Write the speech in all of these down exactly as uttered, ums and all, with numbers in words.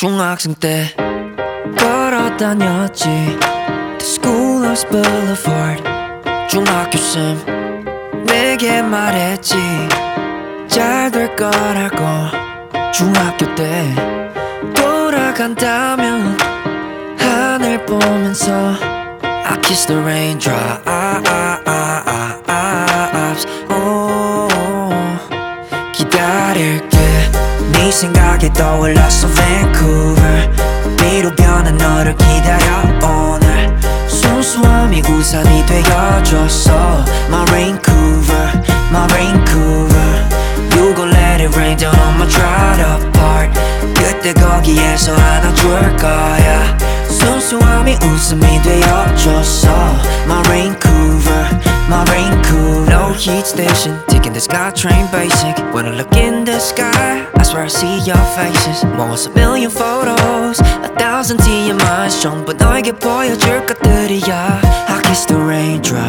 중학생 때 걸어 다녔지 The Schoolhouse Boulevard. 중학교 쌤 내게 말했지 잘 될 거라고. 중학교 때 돌아간다면 하늘 보면서 I kiss the raindrops. oh, 기다릴게. 네 생각이 떠올랐어 Vancouver. 비로 변한 너를 기다려 오늘. 순수함이 우산이 되어줬어 My Vancouver, my Vancouver. You gon' let it rain down on my dried up part. 그때 거기에서 안아줄 거야. 순수함이 웃음이 되어줬어 My Vancouver, my Vancouver. No heat station, taking the SkyTrain basic. When I look in the sky, I swear I see your faces. 모아서 million photos, a thousand T M Is. 전부 너에게 보여줄 것들이야. I kiss the raindrops.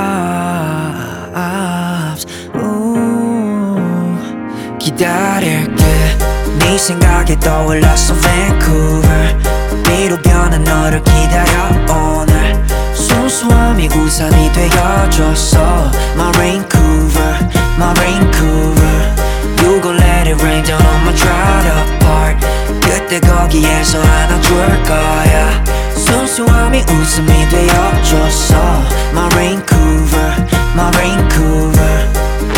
Ooh, 기다릴게. 네 생각이 떠올랐어 Vancouver. 비로 변한 너를 기다려 오늘. 순수함이 우산이 되어줬어 My Vancouver, my Vancouver. You gon' let it rain down on my dried up part. 그때 거기에서 안아줄 거야. 순수함이 웃음이 되어줬어 My Vancouver, my Vancouver.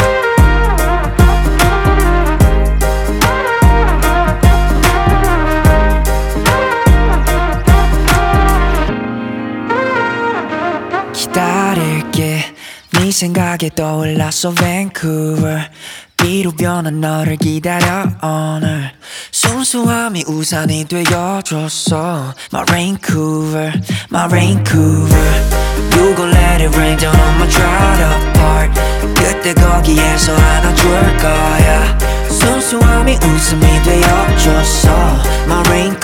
기다릴게. 네 생각이 떠올랐어 Vancouver. 비로 변한 너를 기다려 오늘. 순수함이 우산이 되어줬어 My Vancouver, my Vancouver. You gon' let it rain down on my dried up part. 그때 거기에서 안아줄 거야. 순수함이 웃음이 되어줬어 My Vancouver.